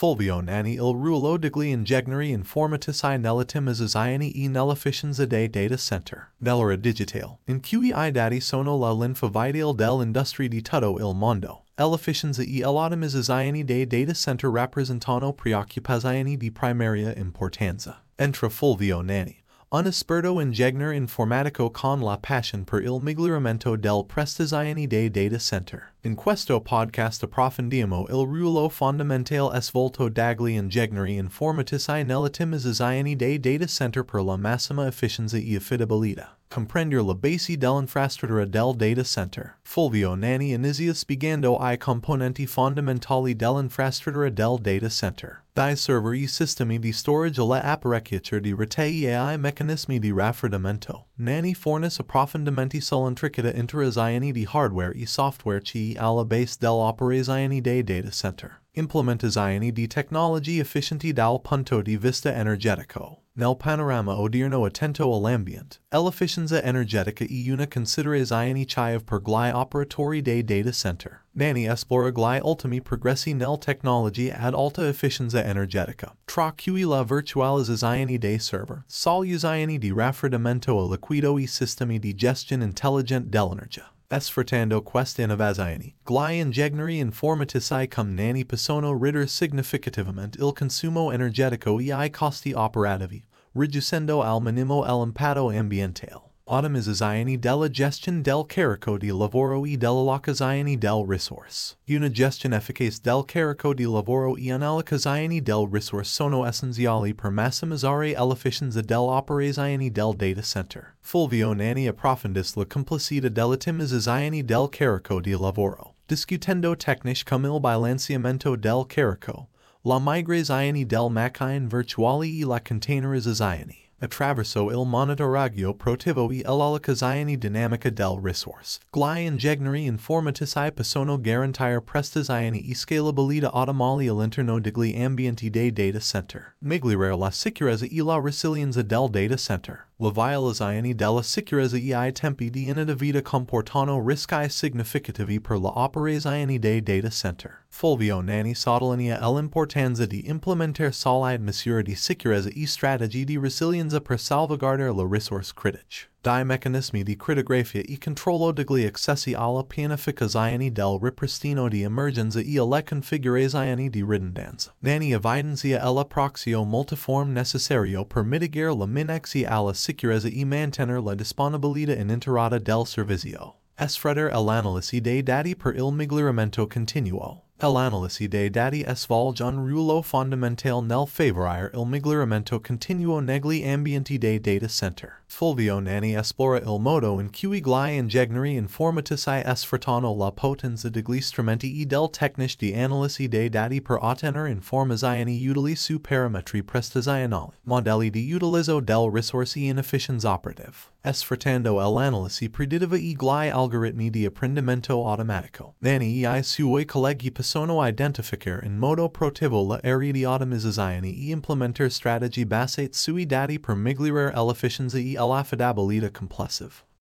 Fulvio nani il ruolo degli ingegnerie informatici nell'ottimizzazione e nell'efficienza dei data center. Nell'era digitale, in cui I dati sono la linfa vitale dell'industria di tutto il mondo, l'efficienza e l'ottimizzazione dei data center rappresentano preoccupazioni di primaria importanza. Entra Fulvio nani, un esperto ingegnere informatico con la passione per il miglioramento delle prestazioni dei data center. In questo podcast approfondiamo il ruolo fondamentale svolto dagli ingegneri informatici nell'ottimizzazione dei data center per la massima efficienza e affidabilità. Comprendere la base dell'infrastruttura del data center. Fulvio nani inizia spiegando I componenti fondamentali dell'infrastruttura del data center. Dai server e sistemi di storage alle apparecchiature di rete e ai meccanismi di raffreddamento. Nani fornisce approfondimenti sull'intricata interazione di hardware e software che alla base dell'operazione dei data center. Implementazione di tecnologie efficienti dal punto di vista energetico. Nel panorama odierno attento all'ambiente, l'efficienza energetica è una considerazione chiave per gli operatori dei data center. Nani esplora gli ultimi progressi nelle tecnologie ad alta efficienza energetica, tra cui la virtualizzazione dei server, soluzioni di raffreddamento a liquido e sistemi di gestione intelligente dell'energia. Sfruttando queste innovazioni, gli ingegneri informatici come nani possono ridurre significativamente il consumo energetico e I costi operativi, riducendo al minimo l'impatto ambientale. Ottimizzazione della gestione del carico di lavoro e dell'allocazione del risorse. Una gestione efficace del carico di lavoro e un'allocazione del risorse sono essenziali per massimizzare l'efficienza dell'operazione del data center. Fulvio nani approfondisce la complessità dell'ottimizzazione del carico di lavoro, discutendo tecniche come il bilanciamento del carico, la migrazione del macchine virtuali e la containerizzazione. Attraverso il monitoraggio proattivo e l'allocazione dinamica del risorse. Gli ingegneri informatici possono garantire prestazioni e scalabilità ottimali all'interno degli ambienti dei data center. Migliorare la sicurezza e la resilienza del data center. La violazione della sicurezza e I tempi di inattività comportano rischi significativi per l'operazione dei data center. Fulvio nani sottolinea l'importanza di implementare solide misure di sicurezza e strategie di resilienza per salvaguardare le risorse critiche. Dai meccanismi di crittografia e controllo degli accessi alla pianificazione del ripristino di emergenza e alle configurazioni di ridondanza. Nani evidenzia l'approccio multiforme necessario per mitigare la minaccia alla sicurezza e mantenere la disponibilità ininterrotta del servizio. Sfruttare l'analisi dei dati per il miglioramento continuo. L'analisi dei dati svolge un ruolo fondamentale nel favorire il miglioramento continuo negli ambienti dei data center. Fulvio nani esplora il modo in cui gli ingegneri informatici sfruttano la potenza degli strumenti e del tecniche di analisi dei dati per ottenere informazioni utili su parametri prestazionali, modelli di utilizzo del risorse e inefficienza operative. Sfruttando l'analisi predittiva e gli algoritmi di apprendimento automatico. Nani e I suoi colleghi possono identificare in modo proattivo le aree di ottimizzazione e implementare strategie basate sui dati per migliorare l'efficienza e l'affidabilità complessive.